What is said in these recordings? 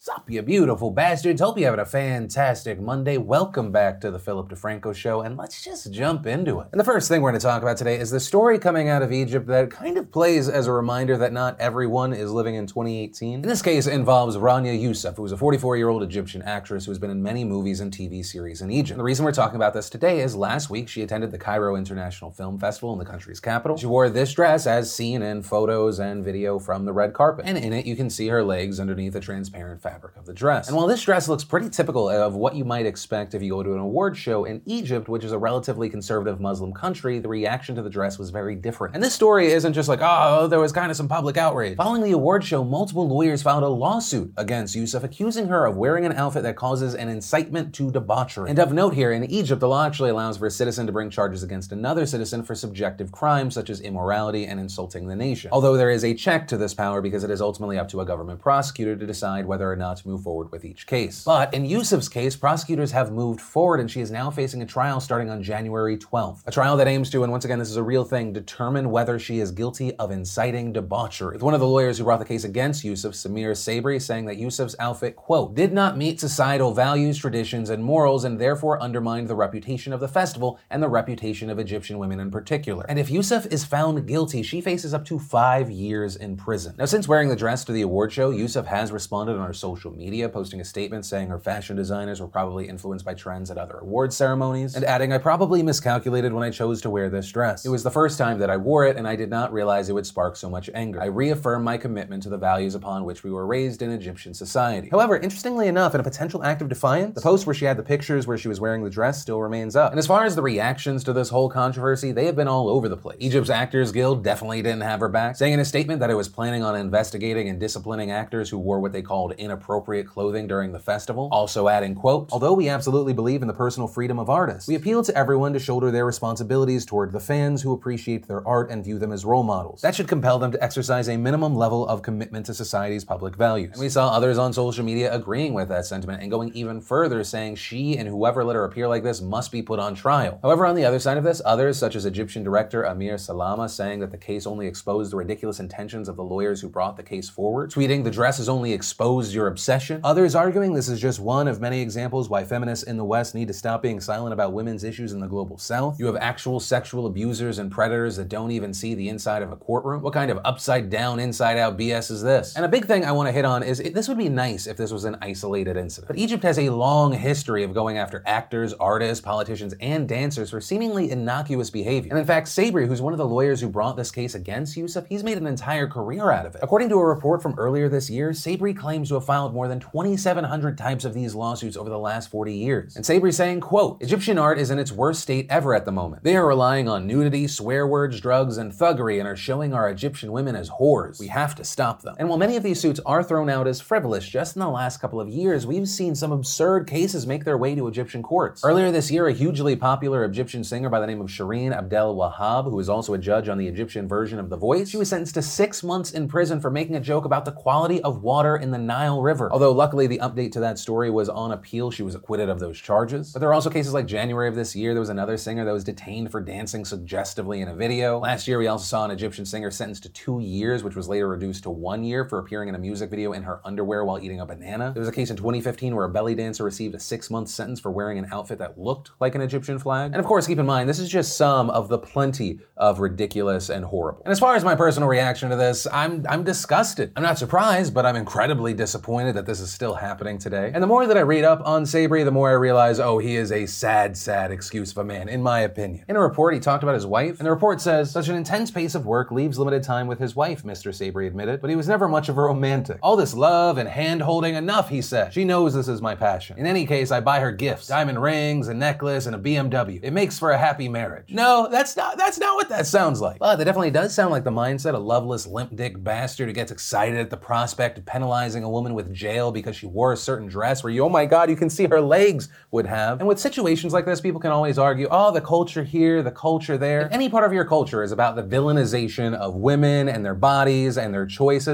Sup, you beautiful bastards. Hope you're having a fantastic Monday. Welcome back to the Philip DeFranco Show, and let's just jump into it. And the first thing we're going to talk about today is the story coming out of Egypt that kind of plays as a reminder that not everyone is living in 2018. In this case, it involves Rania Youssef, who is a 44-year-old Egyptian actress who has been in many movies and TV series in Egypt. And the reason we're talking about this today is last week she attended the Cairo International Film Festival in the country's capital. She wore this dress as seen in photos and video from the red carpet, and in it you can see her legs underneath the transparent fabric of the dress. And while this dress looks pretty typical of what you might expect if you go to an award show in Egypt, which is a relatively conservative Muslim country, the reaction to the dress was very different. And this story isn't just like, oh, there was kind of some public outrage. Following the award show, multiple lawyers filed a lawsuit against Youssef, accusing her of wearing an outfit that causes an incitement to debauchery. And of note here, in Egypt, the law actually allows for a citizen to bring charges against another citizen for subjective crimes such as immorality and insulting the nation. Although there is a check to this power because it is ultimately up to a government prosecutor to decide whether or not to move forward with each case. But in Youssef's case, prosecutors have moved forward and she is now facing a trial starting on January 12th. A trial that aims to, and once again this is a real thing, determine whether she is guilty of inciting debauchery. With one of the lawyers who brought the case against Youssef, Samir Sabri, saying that Youssef's outfit, quote, did not meet societal values, traditions, and morals and therefore undermined the reputation of the festival and the reputation of Egyptian women in particular. And if Youssef is found guilty, she faces up to 5 years in prison. Now, since wearing the dress to the award show, Youssef has responded on her social media, posting a statement saying her fashion designers were probably influenced by trends at other award ceremonies, and adding, I probably miscalculated when I chose to wear this dress. It was the first time that I wore it, and I did not realize it would spark so much anger. I reaffirm my commitment to the values upon which we were raised in Egyptian society. However, interestingly enough, in a potential act of defiance, the post where she had the pictures where she was wearing the dress still remains up. And as far as the reactions to this whole controversy, they have been all over the place. Egypt's Actors Guild definitely didn't have her back, saying in a statement that it was planning on investigating and disciplining actors who wore what they called inappropriate clothing during the festival, also adding, quote, although we absolutely believe in the personal freedom of artists, we appeal to everyone to shoulder their responsibilities toward the fans who appreciate their art and view them as role models. That should compel them to exercise a minimum level of commitment to society's public values. And we saw others on social media agreeing with that sentiment and going even further, saying she and whoever let her appear like this must be put on trial. However, on the other side of this, others, such as Egyptian director Amir Salama, saying that the case only exposed the ridiculous intentions of the lawyers who brought the case forward, tweeting, the dress has only exposed your obsession. Others arguing this is just one of many examples why feminists in the West need to stop being silent about women's issues in the global South. You have actual sexual abusers and predators that don't even see the inside of a courtroom. What kind of upside down, inside out BS is this? And a big thing I want to hit on is this would be nice if this was an isolated incident. But Egypt has a long history of going after actors, artists, politicians, and dancers for seemingly innocuous behavior. And in fact, Sabri, who's one of the lawyers who brought this case against Youssef, he's made an entire career out of it. According to a report from earlier this year, Sabri claims to have filed more than 2,700 types of these lawsuits over the last 40 years. And Sabri saying, quote, Egyptian art is in its worst state ever at the moment. They are relying on nudity, swear words, drugs, and thuggery and are showing our Egyptian women as whores. We have to stop them. And while many of these suits are thrown out as frivolous, just in the last couple of years, we've seen some absurd cases make their way to Egyptian courts. Earlier this year, a hugely popular Egyptian singer by the name of Shireen Abdel Wahab, who is also a judge on the Egyptian version of The Voice, she was sentenced to 6 months in prison for making a joke about the quality of water in the Nile River. Although luckily the update to that story was on appeal, she was acquitted of those charges. But there are also cases like January of this year, there was another singer that was detained for dancing suggestively in a video. Last year, we also saw an Egyptian singer sentenced to 2 years, which was later reduced to 1 year for appearing in a music video in her underwear while eating a banana. There was a case in 2015 where a belly dancer received a 6-month sentence for wearing an outfit that looked like an Egyptian flag. And of course, keep in mind, this is just some of the plenty of ridiculous and horrible. And as far as my personal reaction to this, I'm disgusted. I'm not surprised, but I'm incredibly disappointed that this is still happening today. And the more that I read up on Sabri, the more I realize, oh, he is a sad, sad excuse of a man, in my opinion. In a report, he talked about his wife, and the report says, such an intense pace of work leaves limited time with his wife, Mr. Sabri admitted, but he was never much of a romantic. All this love and hand-holding, enough, he said. She knows this is my passion. In any case, I buy her gifts, diamond rings, a necklace, and a BMW. It makes for a happy marriage. No, that's not what that sounds like. But that definitely does sound like the mindset of loveless, limp-dick bastard who gets excited at the prospect of penalizing a woman with jail because she wore a certain dress where oh my God, you can see her legs would have. And with situations like this, people can always argue, oh, the culture here, the culture there. If any part of your culture is about the villainization of women and their bodies and their choices,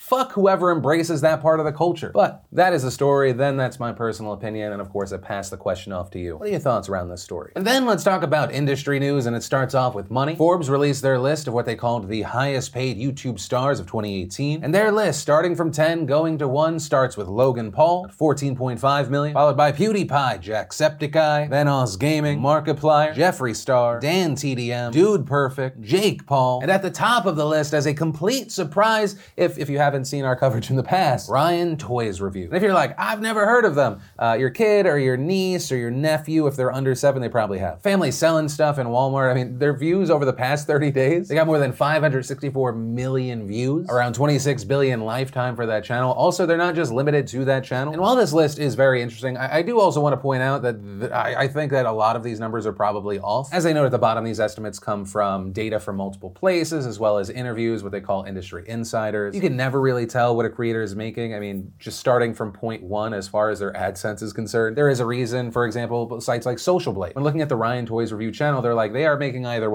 fuck whoever embraces that part of the culture. But that is a story, then that's my personal opinion, and of course I pass the question off to you. What are your thoughts around this story? And then let's talk about industry news, and it starts off with money. Forbes released their list of what they called the highest paid YouTube stars of 2018, and their list, starting from 10 going to 1, starts with Logan Paul at 14.5 million, followed by PewDiePie, Jacksepticeye, then Oz Gaming, Markiplier, Jeffree Star, Dan TDM, Dude Perfect, Jake Paul, and at the top of the list, as a complete surprise, if you haven't seen our coverage in the past, Ryan Toys Review. And if you're like, I've never heard of them, your kid or your niece or your nephew, if they're under 7, they probably have. Family selling stuff in Walmart. I mean, their views over the past 30 days, they got more than 564 million views, around 26 billion lifetime for that channel. Also, they're not just limited to that channel. And while this list is very interesting, I do also want to point out that I think that a lot of these numbers are probably off. As I note at the bottom, these estimates come from data from multiple places, as well as interviews, what they call industry insiders. You can never really tell what a creator is making. I mean, just starting from point 1 as far as their AdSense is concerned, there is a reason, for example, sites like Social Blade, when looking at the Ryan Toys Review channel, they're like, they are making either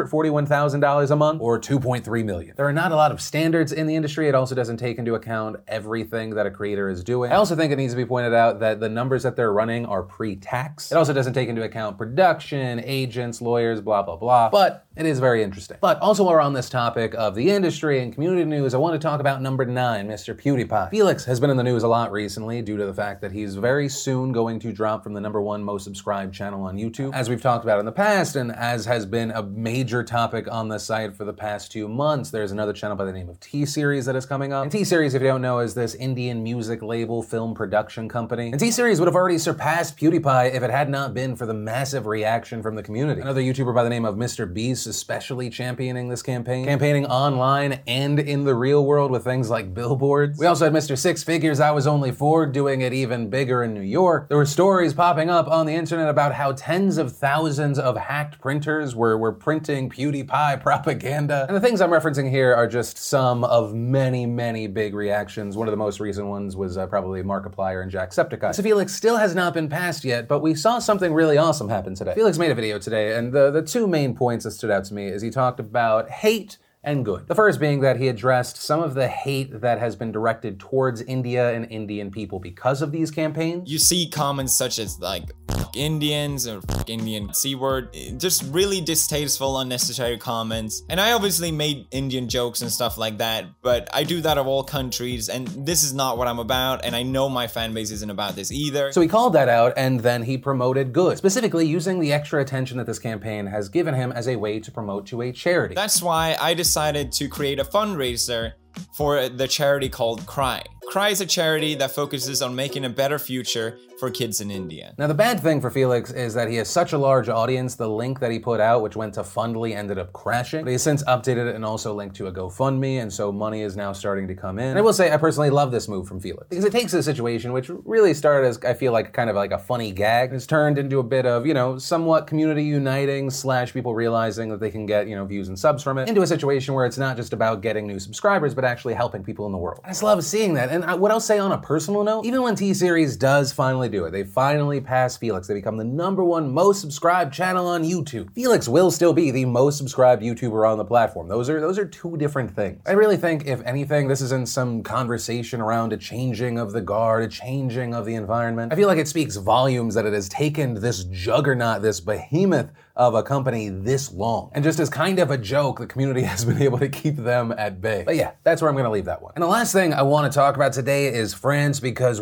$141,000 a month or $2.3 million. There are not a lot of standards in the industry. It also doesn't take into account everything that a creator is doing. I also think it needs to be pointed out that the numbers that they're running are pre-tax. It also doesn't take into account production, agents, lawyers, blah, blah, blah. But it is very interesting. But also while we're on this topic of the industry and community news, I want to talk about number 9, Mr. PewDiePie. Felix has been in the news a lot recently due to the fact that he's very soon going to drop from the number 1 most subscribed channel on YouTube. As we've talked about in the past, and as has been a major topic on the site for the past 2 months, there's another channel by the name of T-Series that is coming up. And T-Series, if you don't know, is this Indian music label film production company. And T-Series would have already surpassed PewDiePie if it had not been for the massive reaction from the community. Another YouTuber by the name of Mr. Beast especially championing this campaigning online and in the real world with things like billboards. We also had Mr. Six Figures, I Was Only 4, doing it even bigger in New York. There were stories popping up on the internet about how tens of thousands of hacked printers were printing PewDiePie propaganda. And the things I'm referencing here are just some of many, many big reactions. One of the most recent ones was probably Markiplier and Jacksepticeye. So Felix still has not been passed yet, but we saw something really awesome happen today. Felix made a video today, and the 2 main points that stood out to me is he talked about hate and good. The first being that he addressed some of the hate that has been directed towards India and Indian people because of these campaigns. You see comments such as like, fuck Indians or fuck Indian C-word, just really distasteful, unnecessary comments. And I obviously made Indian jokes and stuff like that, but I do that of all countries, and this is not what I'm about, and I know my fan base isn't about this either. So he called that out, and then he promoted good, specifically using the extra attention that this campaign has given him as a way to promote to a charity. That's why I decided to create a fundraiser for the charity called Cry. Cry is a charity that focuses on making a better future for kids in India. Now, the bad thing for Felix is that he has such a large audience, the link that he put out, which went to Fundly, ended up crashing. But he has since updated it and also linked to a GoFundMe, and so money is now starting to come in. And I will say, I personally love this move from Felix, because it takes a situation which really started as, I feel like, kind of like a funny gag, and it's turned into a bit of, somewhat community uniting / people realizing that they can get, views and subs from it, into a situation where it's not just about getting new subscribers, but actually helping people in the world. I just love seeing that. And what I'll say on a personal note, even when T-Series does finally do it, they finally pass Felix, they become the number 1 most subscribed channel on YouTube. Felix will still be the most subscribed YouTuber on the platform. Those are 2 different things. I really think, if anything, this isn't some conversation around a changing of the guard, a changing of the environment. I feel like it speaks volumes that it has taken this juggernaut, this behemoth of a company this long. And just as kind of a joke, the community has been able to keep them at bay. But yeah, that's where I'm gonna leave that one. And the last thing I wanna talk about today is France, because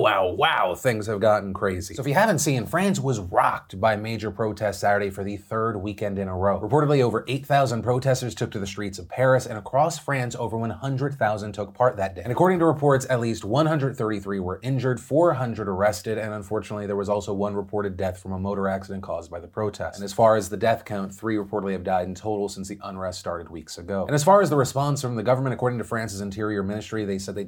wow, things have gotten crazy. So if you haven't seen, France was rocked by major protests Saturday for the 3rd weekend in a row. Reportedly, over 8,000 protesters took to the streets of Paris, and across France, over 100,000 took part that day. And according to reports, at least 133 were injured, 400 arrested, and unfortunately, there was also 1 reported death from a motor accident caused by the protest. And as far as the death count, 3 reportedly have died in total since the unrest started weeks ago. And as far as the response from the government, according to France's Interior Ministry, they said they deployed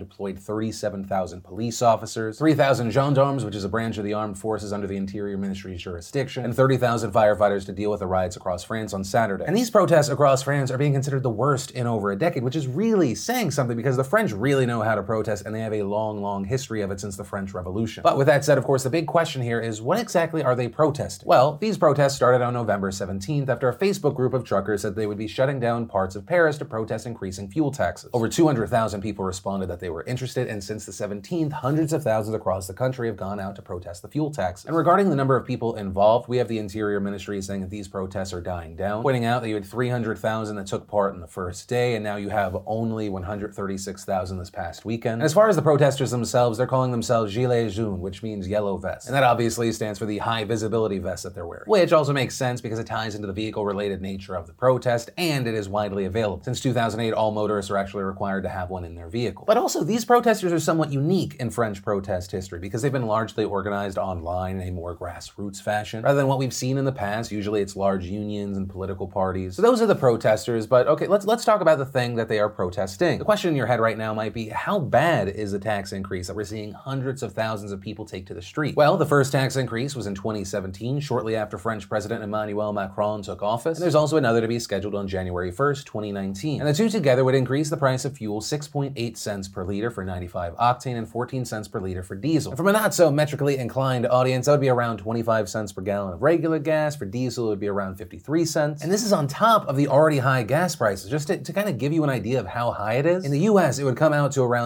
37,000 police officers, 3,000 gendarmes, which is a branch of the armed forces under the Interior Ministry's jurisdiction, and 30,000 firefighters to deal with the riots across France on Saturday. And these protests across France are being considered the worst in over a decade, which is really saying something because the French really know how to protest and they have a long history of it since the French Revolution. But with that said, of course, the big question here is what exactly are they protesting? Well, these protests started on November 17th after a Facebook group of truckers said they would be shutting down parts of Paris to protest increasing fuel taxes. Over 200,000 people responded that they were interested, and since the 17th, hundreds of thousands across the country have gone out to protest the fuel taxes. And regarding the number of people involved, we have the Interior Ministry saying that these protests are dying down, pointing out that you had 300,000 that took part in the first day, and now you have only 136,000 this past weekend. And as far as the protesters themselves, they're calling themselves Gilets jaunes, which means yellow vests. And that obviously stands for the high visibility vest that they're wearing, which also makes sense because it ties into the vehicle-related nature of the protest, and it is widely available. Since 2008, all motorists are actually required to have one in their vehicle. But also, these protesters are somewhat unique in French protest history because they've been largely organized online in a more grassroots fashion, rather than what we've seen in the past. Usually it's large unions and political parties. So those are the protesters, but okay, let's talk about the thing that they are protesting. The question in your head right now might be, how bad is the tax increase that we're seeing hundreds of thousands of people take to the street? Well, the first tax increase was in 2017, shortly after French President Emmanuel Macron took office, and there's also another to be scheduled on January 1st, 2019. And the two together would increase the price of fuel 6.8 cents per liter for 95 octane and 14 cents per liter for diesel. And from a not so metrically inclined audience, that would be around 25 cents per gallon of regular gas. For diesel, it would be around 53 cents. And this is on top of the already high gas prices. Just to kind of give you an idea of how high it is, in the US, it would come out to around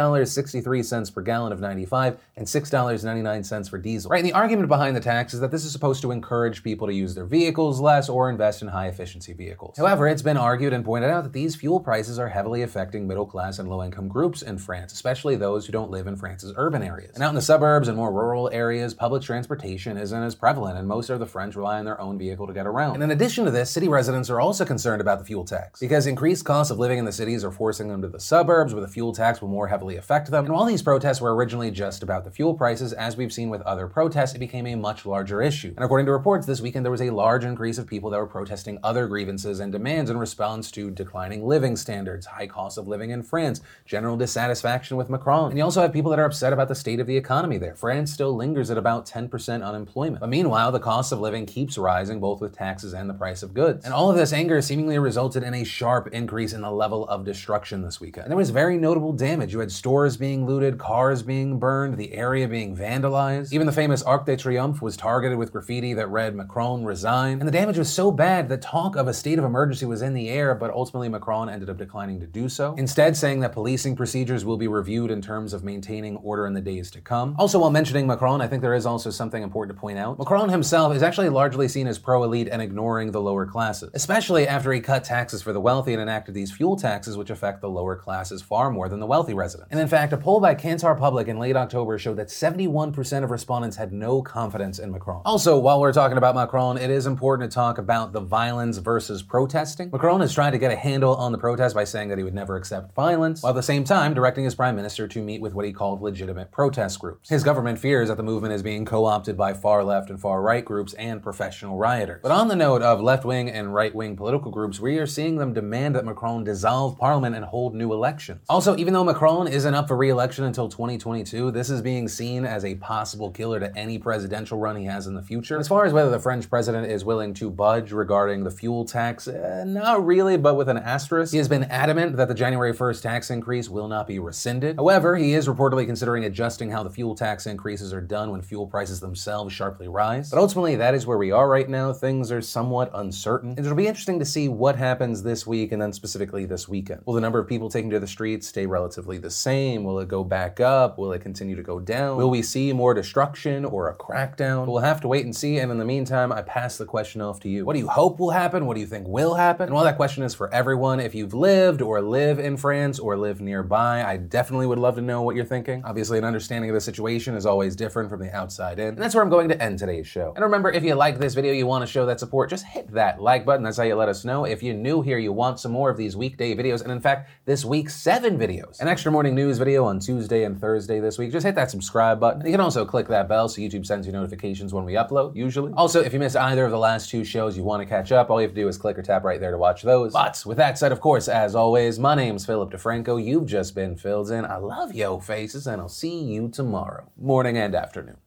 $6.63 per gallon of 95 and $6.99 for diesel. Right, and the argument behind the tax is that this is supposed to encourage people to use their vehicles less or invest in high-efficiency vehicles. However, it's been argued and pointed out that these fuel prices are heavily affecting middle-class and low-income groups in France, especially those who don't live in France's urban areas. And out in the suburbs and more rural areas, public transportation isn't as prevalent, and most of the French rely on their own vehicle to get around. And in addition to this, city residents are also concerned about the fuel tax, because increased costs of living in the cities are forcing them to the suburbs, where the fuel tax will more heavily affect them. And while these protests were originally just about the fuel prices, as we've seen with other protests, it became a much larger issue. And according to reports this weekend, there was a large increase of people that were protesting other grievances and demands in response to declining living standards, high cost of living in France, general dissatisfaction with Macron. And you also have people that are upset about the state of the economy there. France still lingers at about 10% unemployment. But meanwhile, the cost of living keeps rising, both with taxes and the price of goods. And all of this anger seemingly resulted in a sharp increase in the level of destruction this weekend. And there was very notable damage. You had stores being looted, cars being burned, the area being vandalized. Even the famous Arc de Triomphe was targeted with graffiti that read "Macron resign." And the damage was so bad that talk of a state of emergency was in the air, but ultimately Macron ended up declining to do so, instead saying that policing procedures will be reviewed in terms of maintaining order in the days to come. Also, while mentioning Macron, I think there is also something important to point out. Macron himself is actually largely seen as pro-elite and ignoring the lower classes, especially after he cut taxes for the wealthy and enacted these fuel taxes, which affect the lower classes far more than the wealthy residents. And in fact, a poll by Kantar Public in late October showed that 71% of respondents had no confidence in Macron. Also, while we're talking about Macron, it is important to talk about the violence versus protesting. Macron has tried to get a handle on the protest by saying that he would never accept violence, while at the same time directing his prime minister to meet with what he called legitimate protest groups. His government fears that the movement is being co-opted by far left and far right groups and professional rioters. But on the note of left-wing and right-wing political groups, we are seeing them demand that Macron dissolve parliament and hold new elections. Also, even though Macron isn't up for re-election until 2022, this is being seen as a possible killer to any presidential run he has in the future. As far as whether the French president is willing to budge regarding the fuel tax, not really, but with an asterisk. He has been adamant that the January 1st tax increase will not be rescinded. However, he is reportedly considering adjusting how the fuel tax increases are done when fuel prices themselves sharply rise. But ultimately, that is where we are right now. Things are somewhat uncertain. And it'll be interesting to see what happens this week and then specifically this weekend. Will the number of people taking to the streets stay relatively the same? Will it go back up? Will it continue to go down? Will we see more destruction or a crackdown? We'll have to wait and see. And in the meantime, I pass the question off to you. What do you hope will happen? What do you think will happen? And while that question is for everyone, if you've lived or live in France or live nearby, I definitely would love to know what you're thinking. Obviously, an understanding of the situation is always different from the outside in. And that's where I'm going to end today's show. And remember, if you liked this video, you want to show that support, just hit that like button. That's how you let us know. If you're new here, you want some more of these weekday videos, and in fact, this week, 7 videos. An extra morning news video on Tuesday and Thursday this week. Just hit that subscribe button. You can also click that bell so YouTube sends you notifications when we upload, usually. Also, if you missed either of the last 2 shows you want to catch up, all you have to do is click or tap right there to watch those. But with that said, of course, as always, my name's Philip DeFranco. You've just been filled in, I love yo faces, and I'll see you tomorrow, morning and afternoon.